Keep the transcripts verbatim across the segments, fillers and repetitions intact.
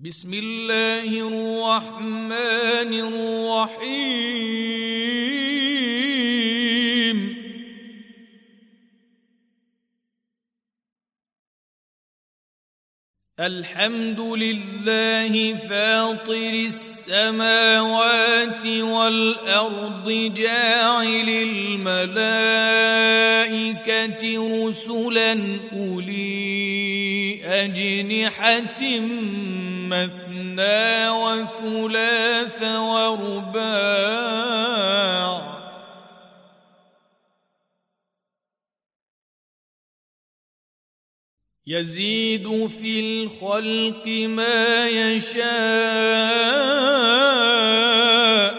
بسم الله الرحمن الرحيم الحمد لله فاطر السماوات والأرض جاعل الملائكة رسلا أولي أجنحة مثنى وثلاث ورباع يزيد في الخلق ما يشاء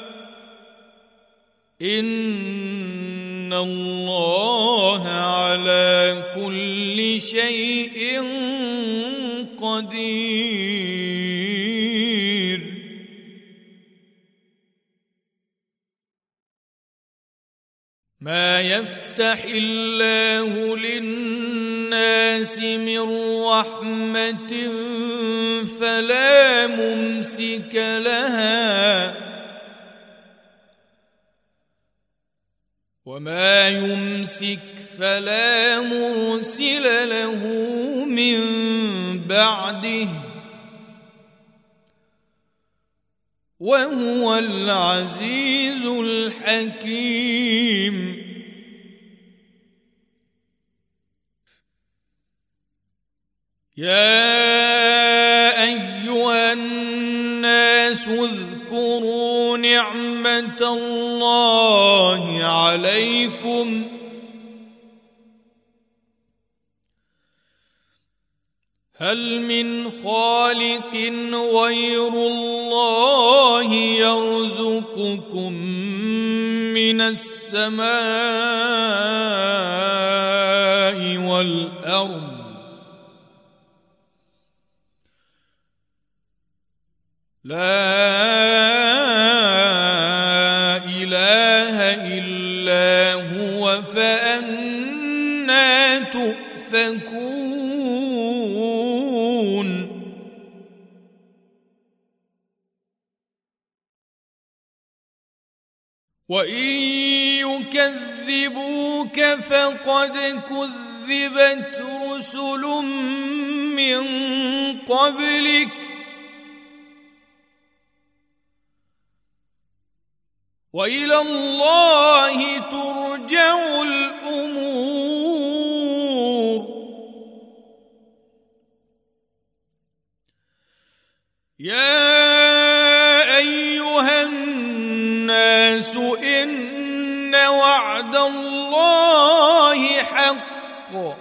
إن الله على كل شيء قدير ما يفتح الله للناس من رحمة فلا ممسك لها وما يمسك فلا مرسل له من بعده وهو العزيز الحكيم يا أيها الناس اذكروا نعمة الله عليكم هل من خالق غير الله يرزقكم من السماء والأرض لا إله إلا هو فأنى تؤفكون وإن يكذبوك فقد كذبت رسل من قبلك وإلى الله ترجع الأمور يا أيها الناس إن وعد الله حق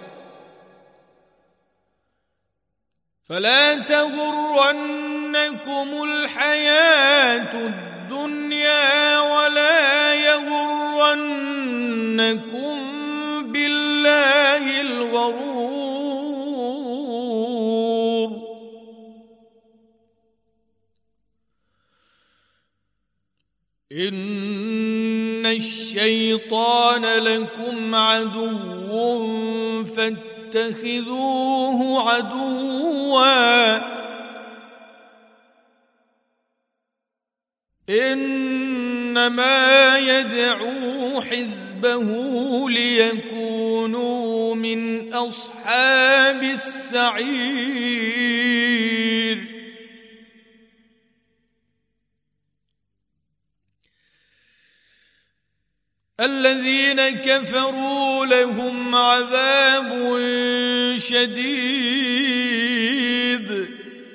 فلا تغرنكم الحياة الدنيا ولا يغرنكم بالله الغرور إن الشيطان لكم عدو فاتخذوه عدوا إنما يدعو حزبه ليكونوا من أصحاب السعير الذين كفروا لهم عذاب شديد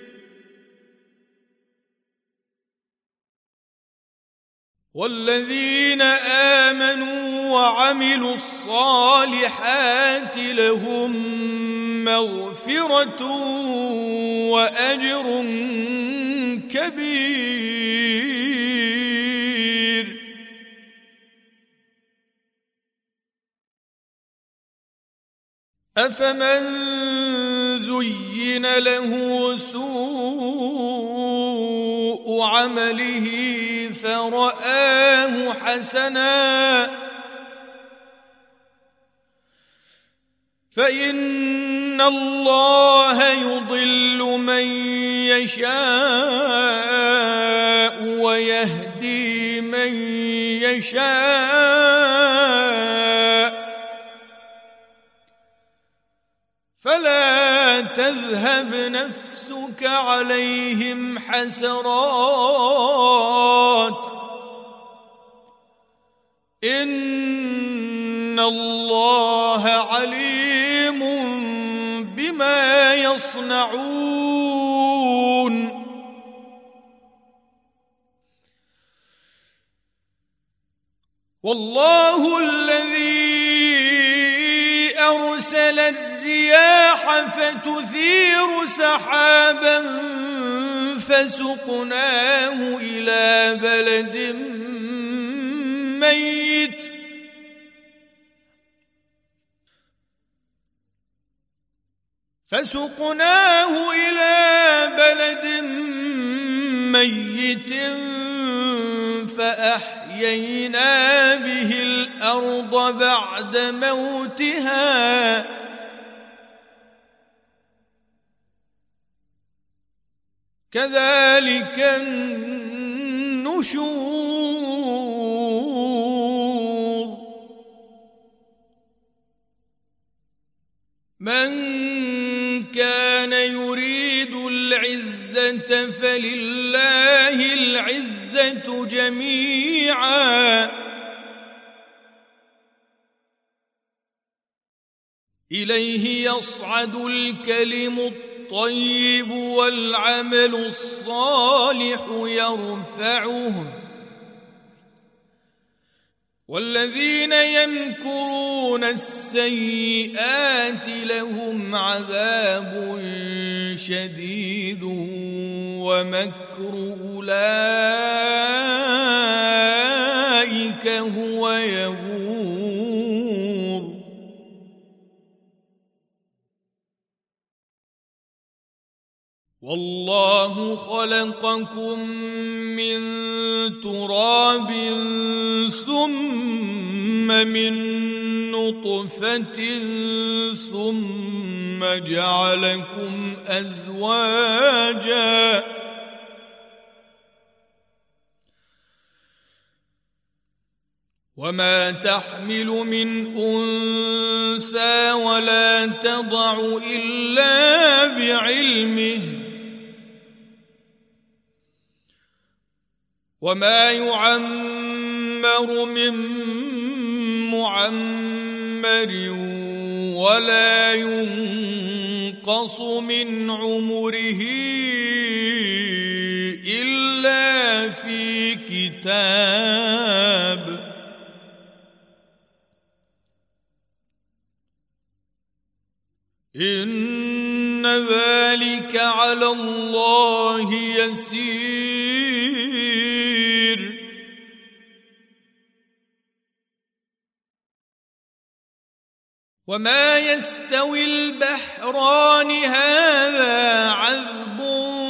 والذين آمنوا وعملوا الصالحات لهم مغفرة وأجر كبير أفمن زين له سوء عمله فرآه حسنا فإن الله يضل من يشاء ويهدي من يشاء فلا تذهب نفسك عليهم حسرات إن الله عليم بما يصنعون والله الذي أرسل الرياح فتثير سحابا فسقناه إلى بلد ميت فسقناه إلى بلد ميت فأحيينا به الأرض بعد موتها كذلك النشور من كان يريد العزة فلله العزة جميعا إليه يصعد الكلم الطيب والعمل الصالح يرفعه والذين يمكرون السيئات لهم عذاب شديد ومكر أولئك هو يبور والله خلقكم من تراب ثم من نطفة ثم جعلكم أزواجا وما تحمل من أنثى ولا تضع إلا بعلمه وما يعمر من معمر ولا ينقص من عمره إلا في كتاب إن ذلك على الله يسير وما يستوي البحران هذا عذب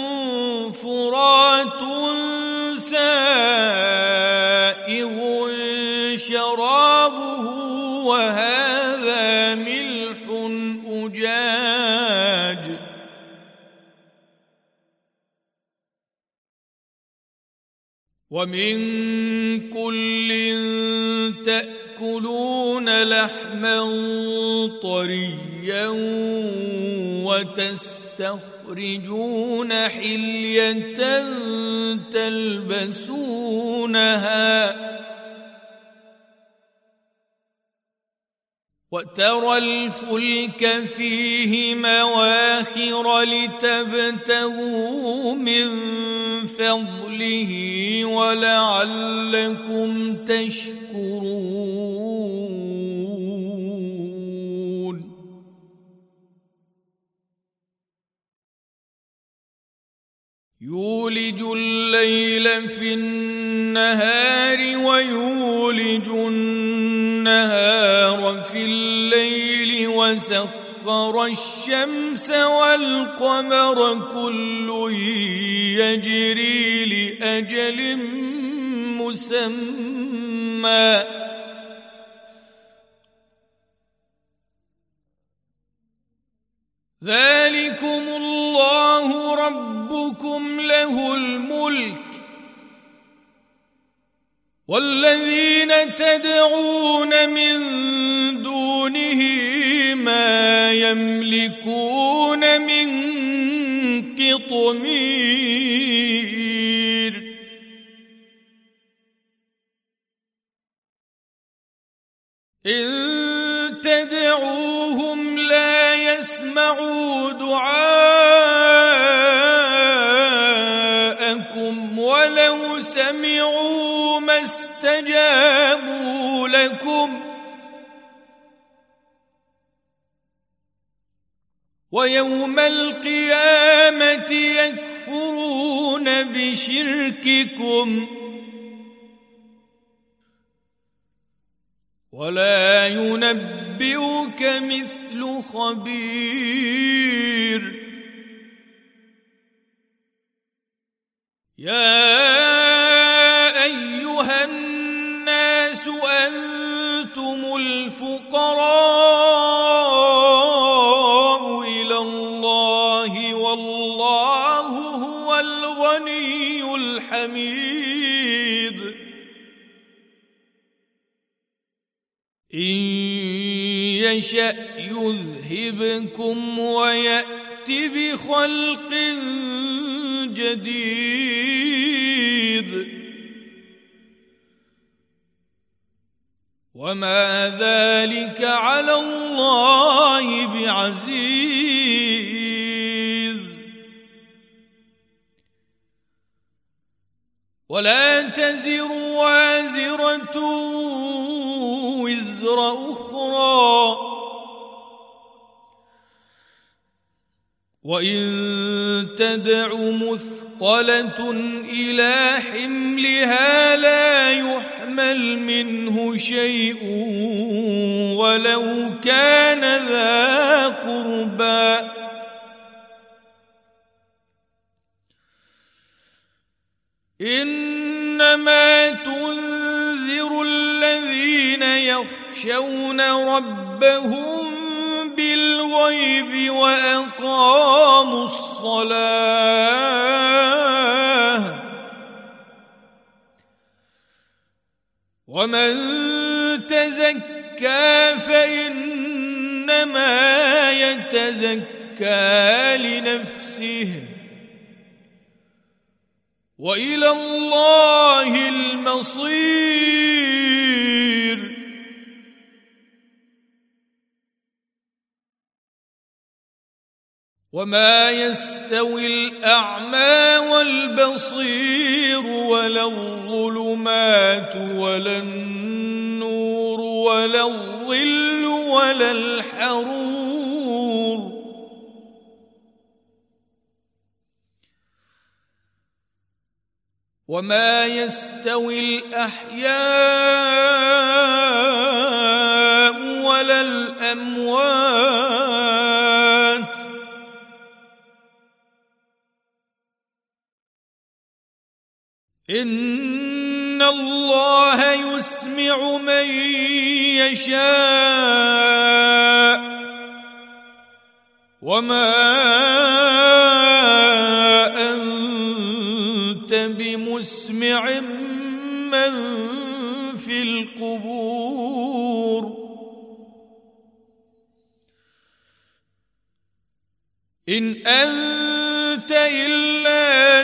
فرات سائغ شرابه وهذا ملح أجاج ومن كل تأكلون لحما طريا وتستخرجون حلية تلبسونها وترى الفلك فيه مواخر لتبتغوا من فضله ولعلكم تشكرون يولج الليل في النهار ويولج النهار في الليل وسخر الشمس والقمر كل يجري لأجل مسمى ذلكم الله ربكم والذين تدعون من دونه ما يملكون من قطمير إن تدعوهم لا يسمعوا دعاءكم ولو سمعوا ما استجابوا لكم ويوم القيامة يكفرون بشرككم ولا ينبئك مثل خبير يا أيها الناس أنتم الفقراء إلى الله والله هو الغني الحميد إن يشأ يذهبكم ويأت بخلق جديد وما ذلك على الله بعزيز ولا تزر وازرة وزر أخرى وإن تدع مثقلة إلى حملها لا يحمل منه شيء ولو كان ذا قربى إنما تنذر الذين يخشون ربهم بالغيب وأقاموا الصلاة ومن تزكى فإنما يتزكى لنفسه وإلى الله المصير وما يستوي الأعمى والبصير ولا الظلمات ولا النور ولا الظل ولا الحرور وما يستوي الأحياء ولا الأموات إن الله يسمع من يشاء وما أنت بمسمع من في القبور إن أنت إلا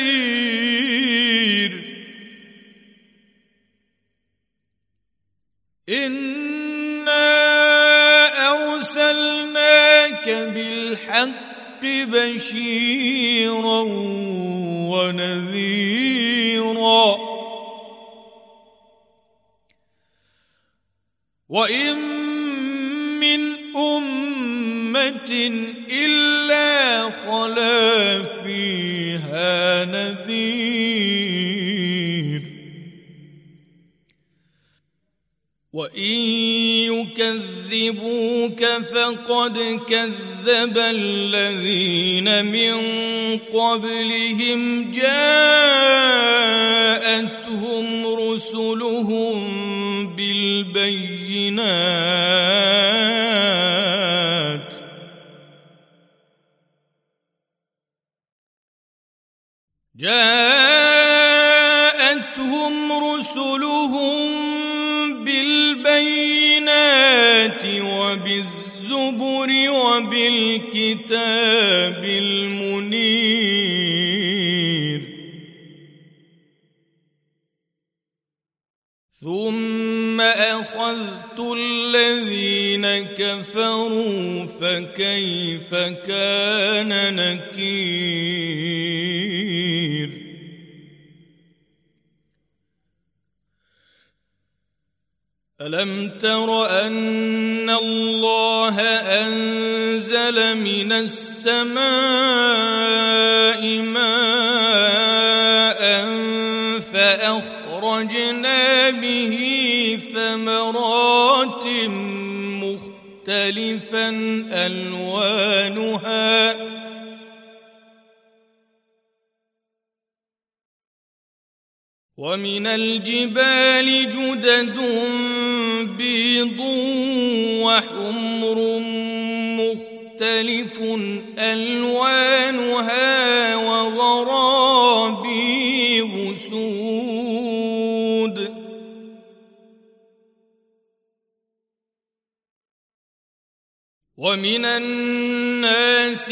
نذير إنا أرسلناك بالحق بشيرا ونذيرا وإن من أمة إلا خلا فيها نذير وإن يكذبوك فقد كذب الذين من قبلهم جاءتهم رسلهم بالبينات جاءتهم رسلهم والكتاب المنير ثم أخذت الذين كفروا فكيف كان نكير ألم تر أن الله أنزل من السماء ماء فأخرجنا به ثمرات مختلفا ألوانها ومن الجبال جدد بيض وحمر مختلف ألوانها وغرابيب سود ومن الناس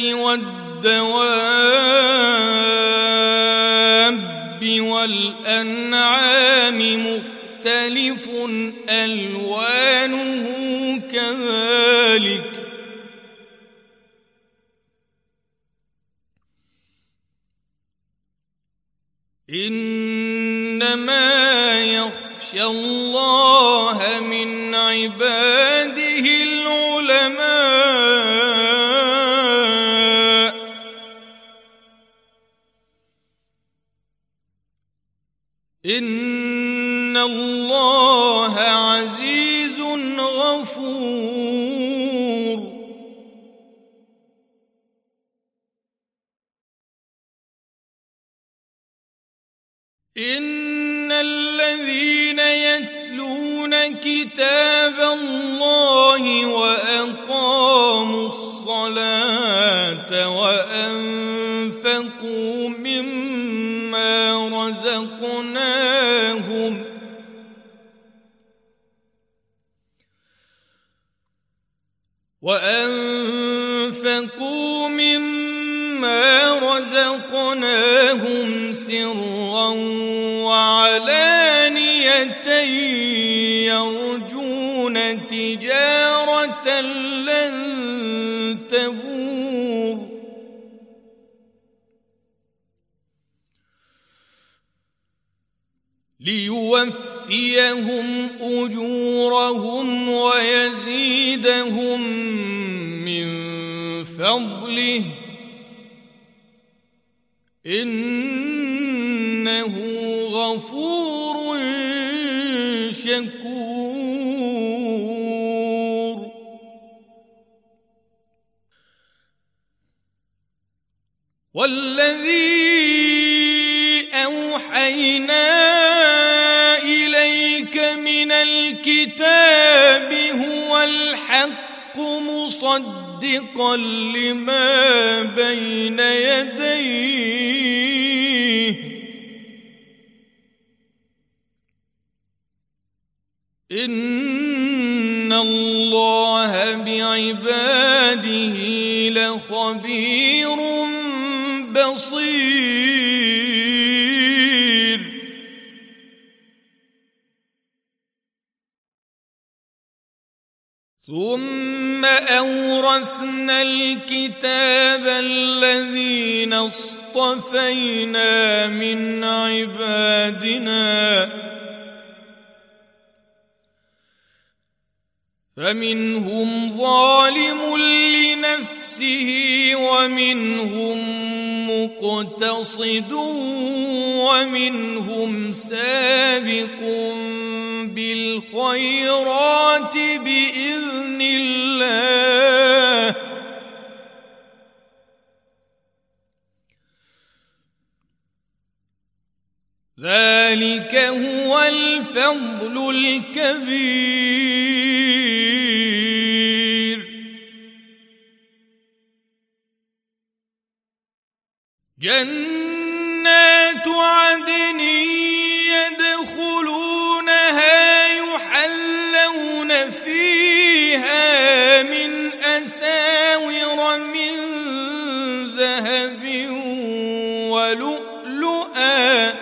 والدواب والأنعام مختلف ألوانه كذلك إنما يخشى الله من عباده العلماء إن الله عزيز غفور إن الذين يتلون كتاب الله وأقاموا الصلاة وأنفقوا مما رزقناهم وأنفقوا مما رزقناهم سرا وعلانية يرجون تجارة لن تبور ليوفيهم أجورهم ويزيدهم من فضله إنه غفور شكور والذي أوحينا إليك من الكتاب هو الحق مصدقا لما بين يديه إن الله بعباده لخبير بصير ثم أورثنا الكتاب الذين اصطفينا من عبادنا فمنهم ظالم لنفسه ومنهم مقتصد ومنهم سابق بالخيرات بإذن الله ذلك هو الفضل الكبير جنات عدن يدخلونها يحلون فيها من أساور من ولؤلؤا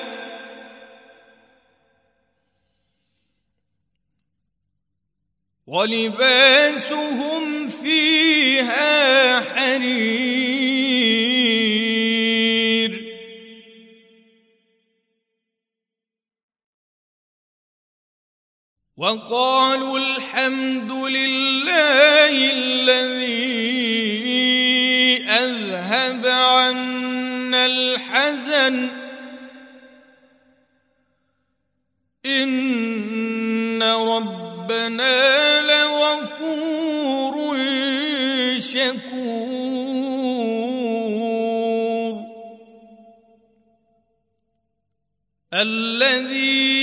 ولباسهم فيها حرير وقالوا الحمد لله الذي أذهب عنا الحزن إن ربنا لغفور شكور الذي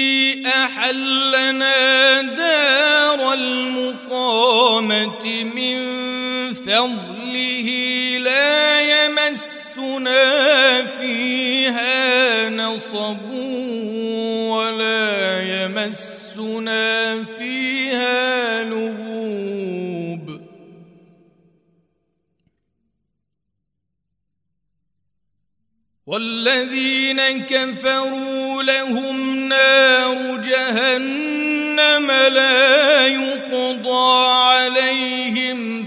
أحلنا دار المقامة من فضله لا يمسنا فيها نصب ولا يمسنا فيها لغوب والذين كفروا لهم نار جهنم لا يقضى عليهم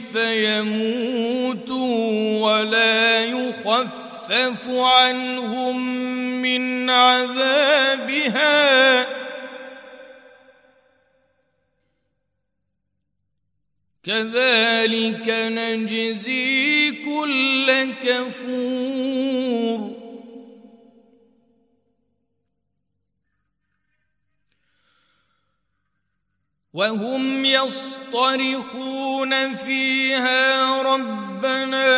فيموتوا ولا يخفف عنهم من عذابها كذلك نجزي كل كفور وهم يصطرخون فيها ربنا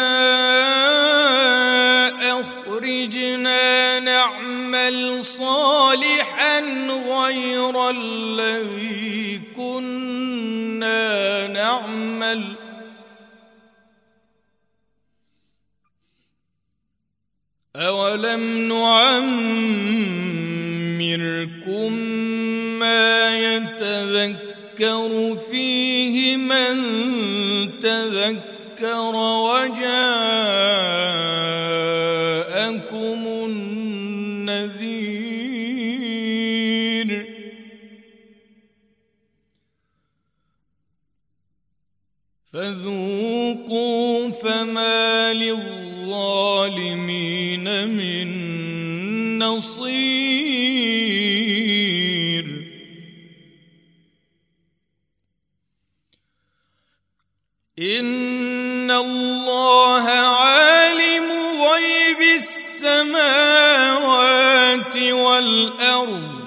أخرجنا نعمل صالحا غير الذي كنا نعمل أولم نعمركم ما يتذكر فيه من تذكر وجاءكم النذير فذوقوا فما للظالمين من نصير إن الله عالم غيب السماوات والأرض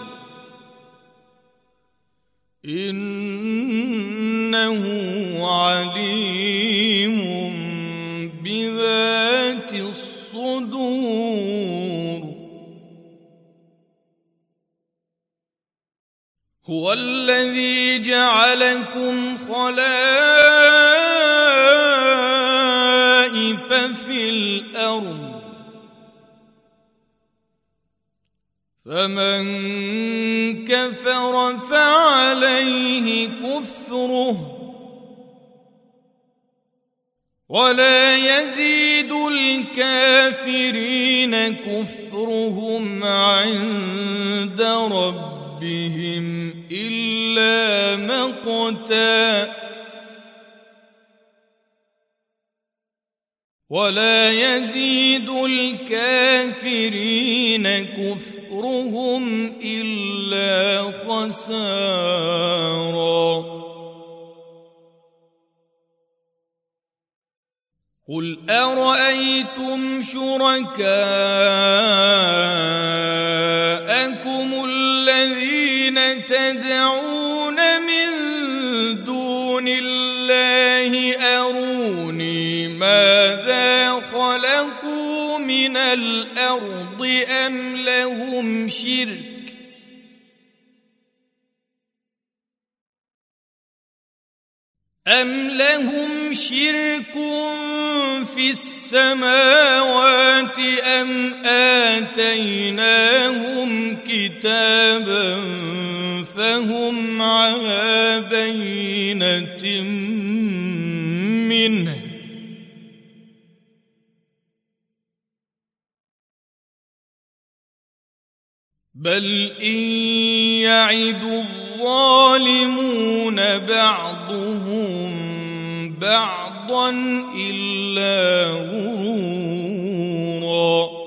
إنه عليم بذات الصدور هو الذي جعلكم خلائف في الأرض فمن كفر فعليه كفره ولا يزيد الكافرين كفرهم عند ربهم إلا مقتا ولا يزيد الكافرين كفرهم إلا خسارا قل أرأيتم شركاءكم الذين تدعون من دون الله أروني ماذا خلقوا من الأرض أم لهم شرك أم لهم شرك في السماوات أم آتيناهم كتابا فهم على بينة منه بل إن يعد الظالمون بعضهم بعضا إلا غرورا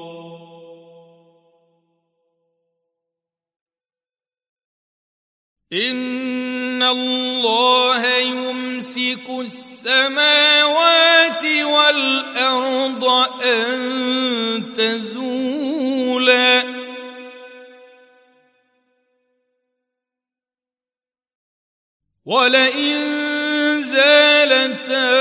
إن الله يمسك السماوات والأرض أن تزولا ولئن زالتا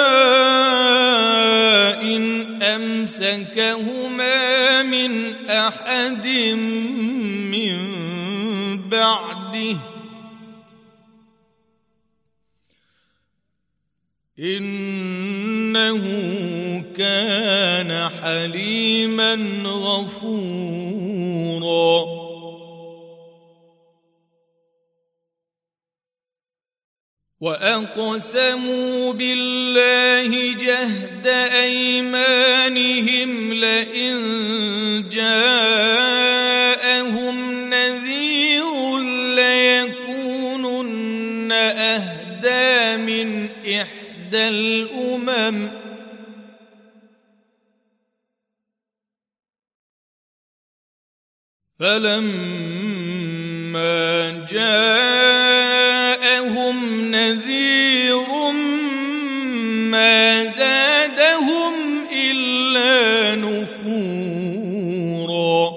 إن أمسكهما من أحد من بعده إنه كان حليما غفورا وأقسموا بالله جهد أيمانهم لئن جاءهم نذير ليكونن أهدى من إحدى الأمم فلما جاءهم نذير ما زادهم إلا نفورا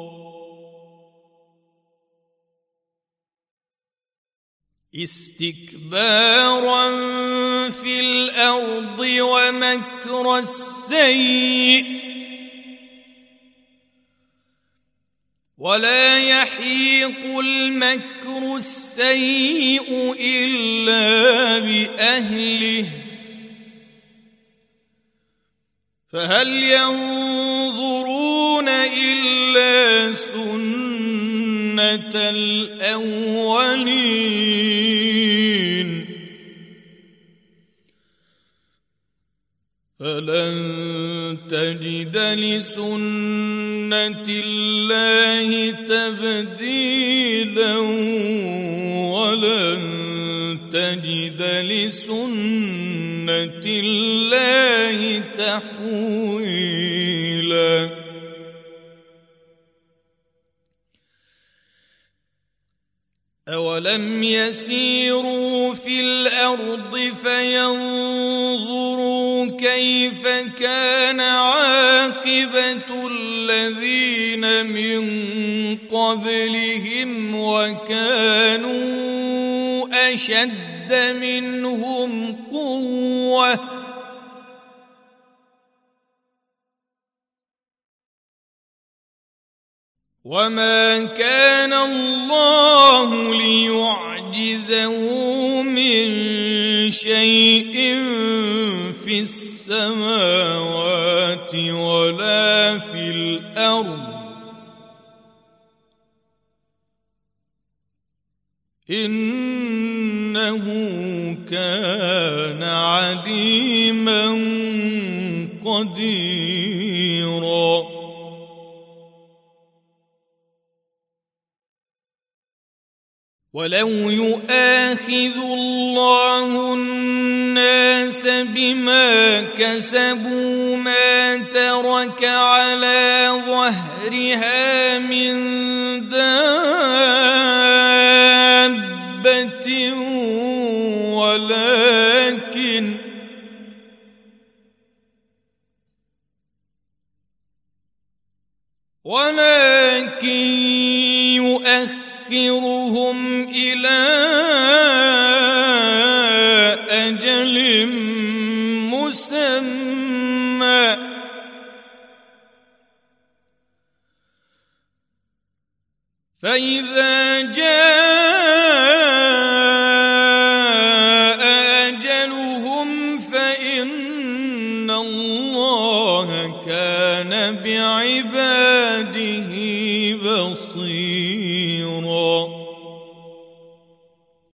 استكبارا في الأرض ومكر السيء ولا يحيق المكر السيء إلا بأهله فهل ينظرون إلا سنة الأولين فلن تجد لسنة الله تبديلا ولن تجد لسنة الله تحويلا أولم يسيروا في الأرض فينظروا كيف كان عاقبة الذين من قبلهم وكانوا أشد منهم قوة وما كان الله ليعجزه من شيء في السماوات ولا في الأرض إنه كان عليما قديرا ولو يؤاخذ الله الناس بما كسبوا ما ترك على ظهرها من دابة ولكن ولكن يؤخرهم إلى أجل مسمى فإذا جاء أجلهم فإن الله كان بعباده بصيرا